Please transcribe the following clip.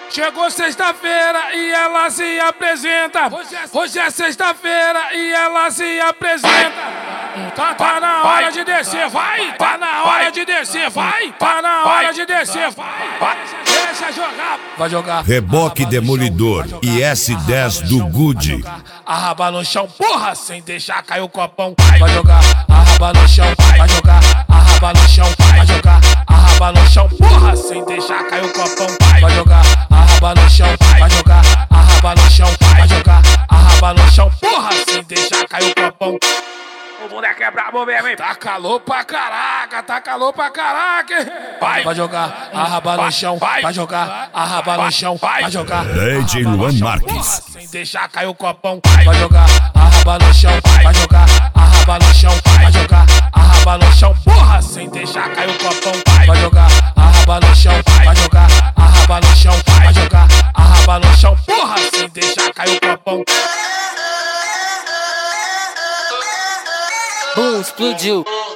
Chegou sexta-feira e ela se apresenta. Hoje é sexta-feira e ela se apresenta. Tá na hora de descer, vai. Tá na hora de descer, vai. Tá na hora de descer, vai. Deixa jogar. Vai jogar. Reboque Demolidor e S10 do Good. Arraba no chão, porra, sem deixar cair o copão. Vai jogar. Arraba no chão, vai jogar. Arraba no chão, vai jogar. Arraba no chão, porra, sem deixar cair o copão. Vai jogar. Arraba no chão, vai jogar. Arraba no chão, vai jogar. Arraba no chão, porra, sem deixar cair o copão. O boneco é brabo mesmo, hein? Tá calor pra caraca, tá calor pra caraca. Vai jogar, arraba no chão, vai jogar, arraba no chão, vai jogar. DJ Luan Marques. Sem deixar cair o copão. Vai jogar, arraba no chão, vai jogar, arraba no chão, vai jogar, arraba no chão, porra, sem deixar cair o copão. Vai jogar, arraba no chão, vai jogar, arraba no chão, vai jogar, arraba no chão, porra, sem deixar cair o copão. Boom, explodiu.